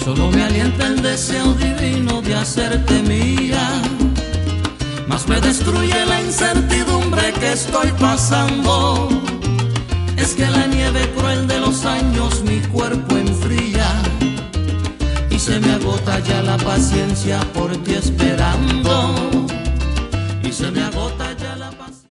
Solo me alienta el deseo divino de hacerte mía, más me destruye la incertidumbre que estoy pasando. Es que la nieve cruel de los años mi cuerpo enfría y se me agota ya la paciencia por ti esperando, y se me agota